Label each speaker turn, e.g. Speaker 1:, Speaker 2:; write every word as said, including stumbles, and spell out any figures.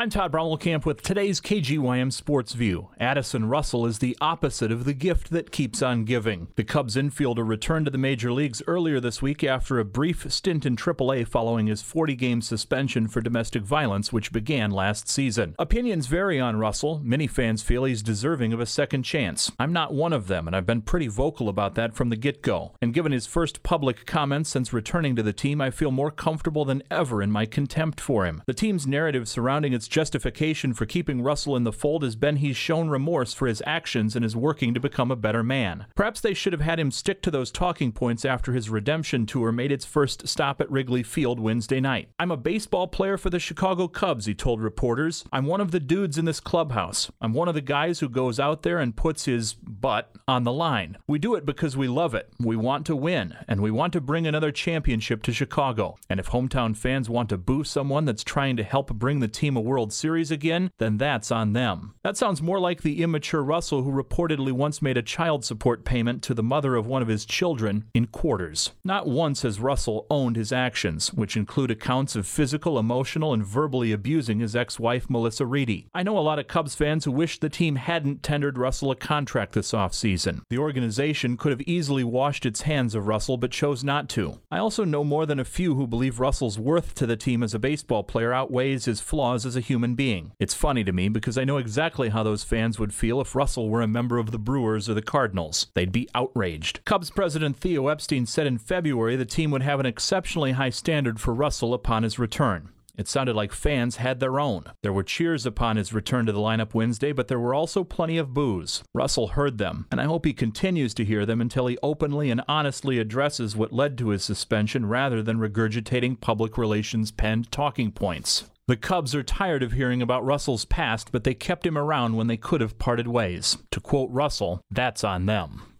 Speaker 1: I'm Todd Brommelkamp with today's K G Y M Sports View. Addison Russell is the opposite of the gift that keeps on giving. The Cubs infielder returned to the major leagues earlier this week after a brief stint in triple A following his forty-game suspension for domestic violence, which began last season. Opinions vary on Russell. Many fans feel he's deserving of a second chance. I'm not one of them, and I've been pretty vocal about that from the get-go. And given his first public comments since returning to the team, I feel more comfortable than ever in my contempt for him. The team's narrative surrounding its justification for keeping Russell in the fold has been he's shown remorse for his actions and is working to become a better man. Perhaps they should have had him stick to those talking points after his redemption tour made its first stop at Wrigley Field Wednesday night. I'm a baseball player for the Chicago Cubs, he told reporters. I'm one of the dudes in this clubhouse. I'm one of the guys who goes out there and puts his butt on the line. We do it because we love it. We want to win, and we want to bring another championship to Chicago. And if hometown fans want to boo someone that's trying to help bring the team a World Series again, then that's on them. That sounds more like the immature Russell who reportedly once made a child support payment to the mother of one of his children in quarters. Not once has Russell owned his actions, which include accounts of physical, emotional, and verbally abusing his ex-wife Melissa Reedy. I know a lot of Cubs fans who wish the team hadn't tendered Russell a contract this offseason. The organization could have easily washed its hands of Russell, but chose not to. I also know more than a few who believe Russell's worth to the team as a baseball player outweighs his flaws as a human being. It's funny to me because I know exactly how those fans would feel if Russell were a member of the Brewers or the Cardinals. They'd be outraged. Cubs president Theo Epstein said in February the team would have an exceptionally high standard for Russell upon his return. It sounded like fans had their own. There were cheers upon his return to the lineup Wednesday, but there were also plenty of boos. Russell heard them, and I hope he continues to hear them until he openly and honestly addresses what led to his suspension rather than regurgitating public relations penned talking points. The Cubs are tired of hearing about Russell's past, but they kept him around when they could have parted ways. To quote Russell, that's on them.